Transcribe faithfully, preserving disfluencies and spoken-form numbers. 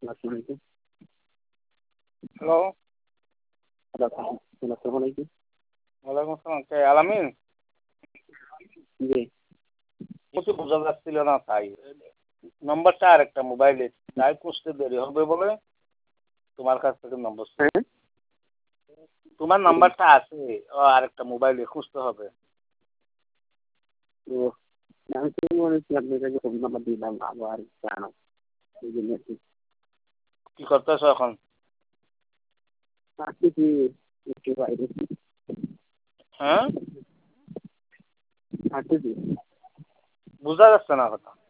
আসসালামু হ্যালো। আলাইকুম। আসসালামু আলাইকুম। ওয়ালাইকুম আসসালাম। কে আলামিন? জি। কিছু বোঝা যাচ্ছিল না তাই। নম্বরটা আরেকটা মোবাইলে তাই খুঁজতে দেরি হবে বলে তোমার কাছ থেকে নম্বর চাই। হ্যাঁ? তোমার নাম্বারটা আছে ও আরেকটা মোবাইলে খুঁজতে হবে। তো আমি তো মনে হচ্ছে আপনার কাছে ফোন নাম্বার দিলাম আবার জানো এই জন্য আর কি। কি করতেছো এখন? আসতেছি একটু বাইরে। হ্যাঁ? আসতেছি। বোঝা যাচ্ছে না কথা।